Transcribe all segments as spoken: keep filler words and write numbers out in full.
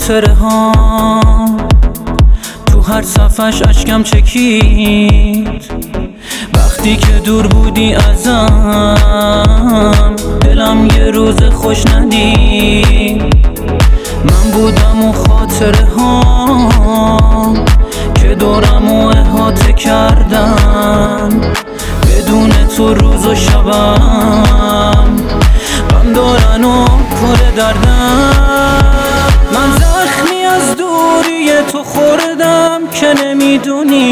خاطره ها تو هر صفحش اشکم چکید. وقتی که دور بودی ازم دلم یه روز خوش ندید. من بودم و خاطره ها که دورمو احاطه کردن، بدون تو روز و شبم غم دارن و پر دردم. من زخمی از دوری تو خوردم که نمیدونی.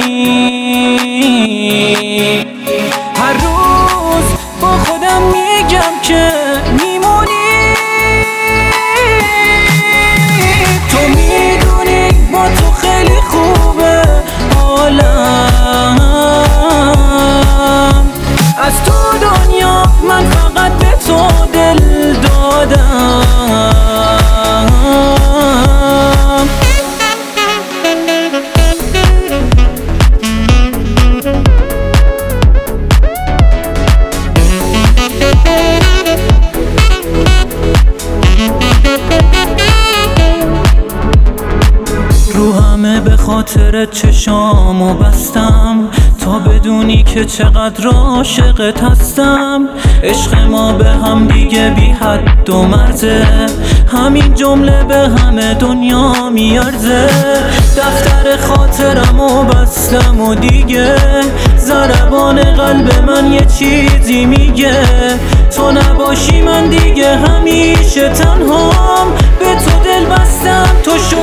هر روز با خودم میگم که میمونی. تو میدونی با تو خیلی خوبه حالم. از تو دنیا من فقط به تو دل دادم. رو همه به خاطر چشامو بستم تا بدونی که چقدر عاشقت هستم. عشق ما به هم دیگه بی حد و مرزه، همین جمله به همه دنیا میارزه. دفتر خاطرمو بستم و دیگه ضربان قلب من یه چیزی میگه. تو نباشی من دیگه همیشه تنهام، به تو دل بستم. تو شد